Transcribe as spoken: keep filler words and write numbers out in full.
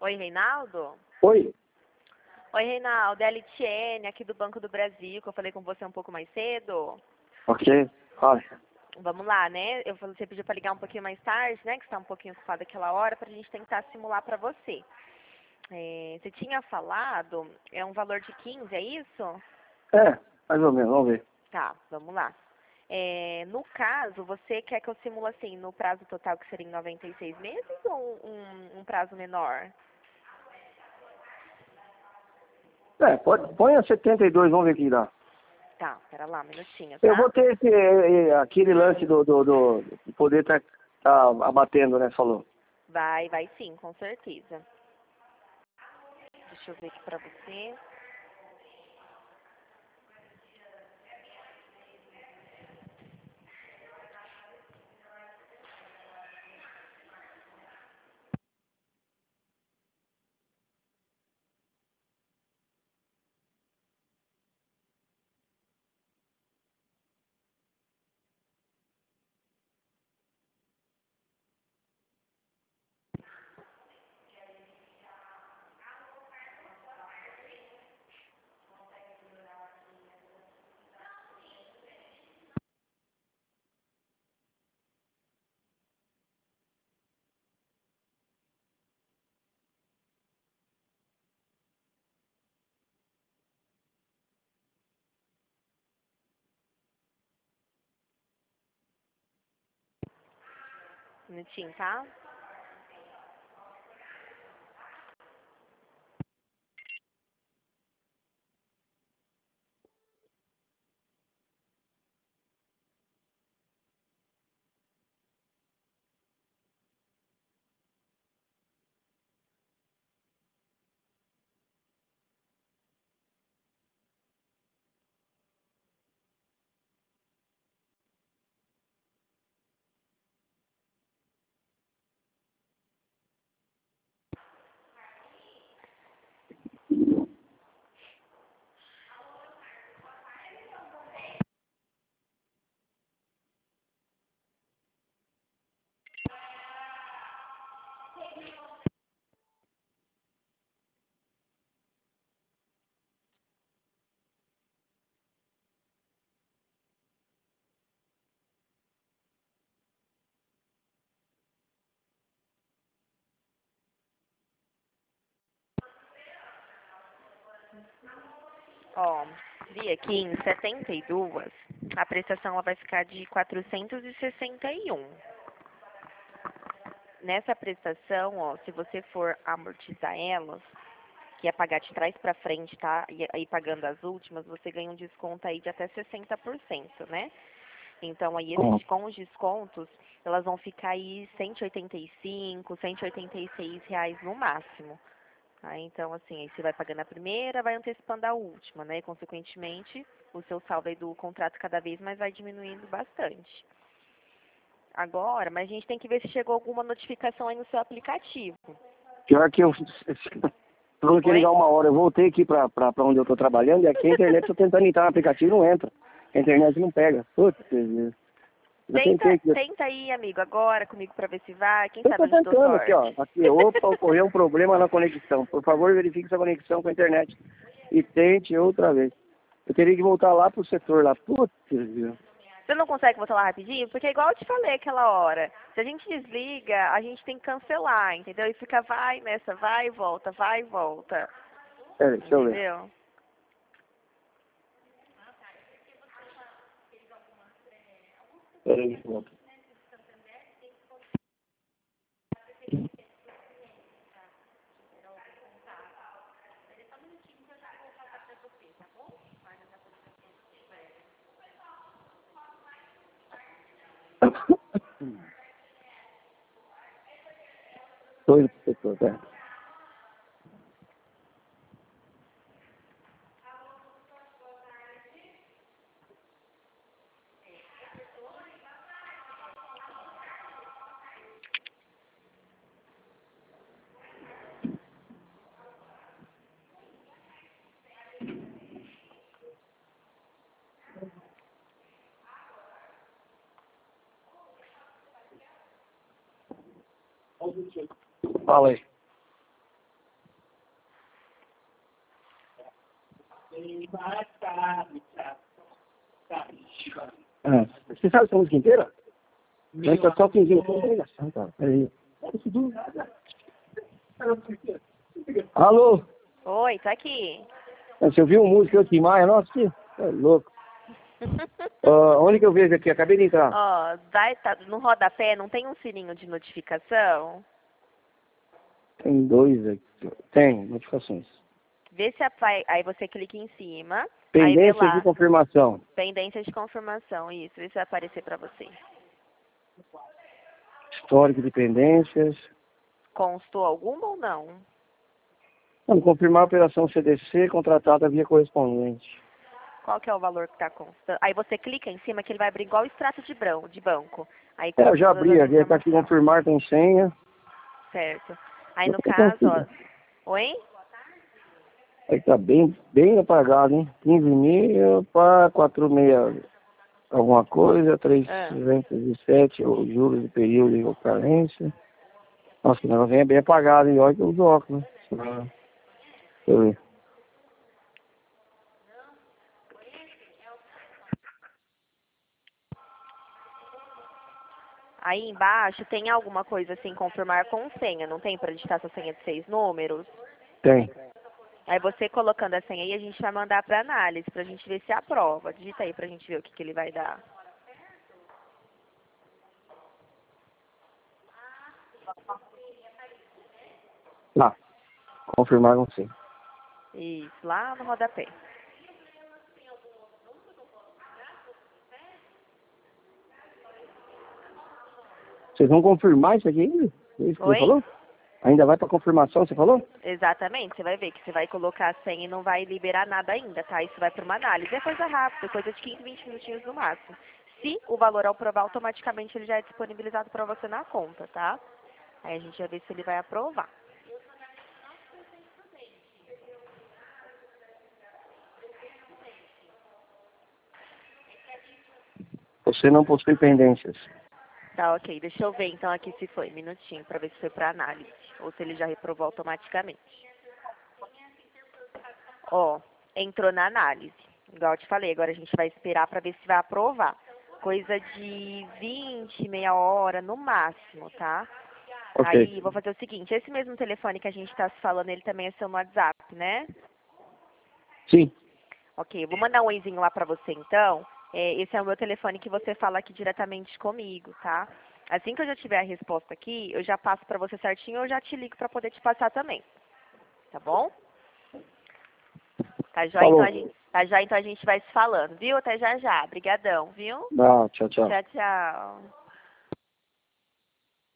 Oi, Reinaldo? Oi? Oi, Reinaldo, é a Litiene, aqui do Banco do Brasil, que eu falei com você um pouco mais cedo. Ok. Olha. Vamos lá, né? Eu falei, você pediu para ligar um pouquinho mais tarde, né? Que você está um pouquinho ocupado aquela hora, para a gente tentar simular para você. É, você tinha falado, é um valor de quinze, é isso? É, mais ou menos, vamos ver. Tá, vamos lá. É, no caso, você quer que eu simule assim, no prazo total que seria em noventa e seis meses ou um, um prazo menor? É, pode, põe a setenta e dois, vamos ver o que dá. Tá, pera lá, um minutinho, Eu tá? vou ter esse, eh, eh, aquele lance do, do, do de poder estar tá, tá abatendo, né, falou. Vai, vai sim, com certeza. Deixa eu ver aqui pra você. Um minutinho, tá? Ó, vi aqui em setenta e dois, a prestação ela vai ficar de quatrocentos e sessenta e um. Nessa prestação, ó, se você for amortizar elas, que é pagar de trás para frente, tá? E aí pagando as últimas, você ganha um desconto aí de até sessenta por cento, né? Então aí Uhum. esses, com os descontos, elas vão ficar aí cento e oitenta e cinco, cento e oitenta e seis reais no máximo. Tá? Então assim, aí você vai pagando a primeira, vai antecipando a última, né? E, consequentemente, o seu saldo aí do contrato cada vez mais vai diminuindo bastante. Agora, mas a gente tem que ver se chegou alguma notificação aí no seu aplicativo. Pior que eu falou que ia Oi? ligar uma hora, eu voltei aqui pra, pra, pra onde eu tô trabalhando e aqui a internet, tô tentando entrar no aplicativo e não entra. A internet não pega. Putz, Deus. Eu tentei Tenta, aqui. tenta aí, amigo, agora comigo pra ver se vai. Quem Eu sabe tô eu não te dou tentando aqui, ó. sorte. Aqui, opa, ocorreu um problema na conexão. Por favor, verifique sua conexão com a internet e tente outra vez. Eu teria que voltar lá pro setor lá. Putz, Deus. Você não consegue voltar lá rapidinho? Porque é igual eu te falei aquela hora. Se a gente desliga, a gente tem que cancelar, entendeu? E fica vai nessa, vai e volta, vai e volta. Peraí, deixa eu ver. Entendeu? Peraí, deixa eu voltar. Dois pro setor, tá? Fala aí. Ah, você sabe essa música inteira? Canta só quinzinho. Peraí. Alô? Oi, tô aqui. Você ouviu uma música aqui em Maia? Nossa, que é louco. Uh, onde que eu vejo aqui? Acabei de entrar. Ó, vai, tá, no rodapé não tem um sininho de notificação? Tem dois aqui. Tem, notificações. Vê se vai, aí você clica em cima, aí vê Pendência lá, de confirmação. pendência de confirmação, isso, vê se vai aparecer pra você. Histórico de pendências. Constou alguma ou não? Vamos confirmar a operação C D C contratada via correspondente. Qual que é o valor que está constando? Aí você clica em cima que ele vai abrir igual o extrato de, brão, de banco. Aí É, eu consta já todas abri, as aqui está aqui informações. confirmar com senha. Certo. Aí Eu no tô caso, consigo. ó. Oi? Aí tá bem, bem apagado, hein? quinze mil para quatro meia alguma coisa, Ah. trezentos e sete, o juros de período de ocorrência. Nossa, que negócio é bem apagado, hein? Olha que eu uso óculos. Ah, deixa eu ver. Aí embaixo tem alguma coisa assim, confirmar com senha. Não tem para digitar essa senha de seis números? Tem. Aí você colocando a senha aí, a gente vai mandar para análise, pra gente ver se aprova. Digita aí pra gente ver o que, que ele vai dar. Lá. Confirmar com senha. Isso, lá no rodapé. Vocês vão confirmar isso aqui ainda? É isso que você Oi? falou? Ainda vai para confirmação, você falou? Exatamente, você vai ver que você vai colocar a senha e não vai liberar nada ainda, tá? Isso vai para uma análise. É coisa rápida, coisa de quinze, vinte minutinhos no máximo. Se o valor aprovar, automaticamente ele já é disponibilizado para você na conta, tá? Aí a gente vai ver se ele vai aprovar. Você não possui pendências. Tá, ok. Deixa eu ver então aqui se foi. Minutinho, para ver se foi para análise. Ou se ele já reprovou automaticamente. Ó, entrou na análise. Igual eu te falei, agora a gente vai esperar para ver se vai aprovar. Coisa de vinte, meia hora no máximo, tá? Ok. Aí, vou fazer o seguinte, esse mesmo telefone que a gente está se falando, ele também é seu no WhatsApp, né? Sim. Ok, eu vou mandar um oizinho lá pra você, então. É, esse é o meu telefone que você fala aqui diretamente comigo, tá? Assim que eu já tiver a resposta aqui, eu já passo pra você certinho, eu já te ligo pra poder te passar também. Tá bom? Tá já, então Falou. a gente, tá já, então a gente vai se falando, viu? Até já já. Obrigadão, viu? Ah, tchau, tchau. Tchau, tchau.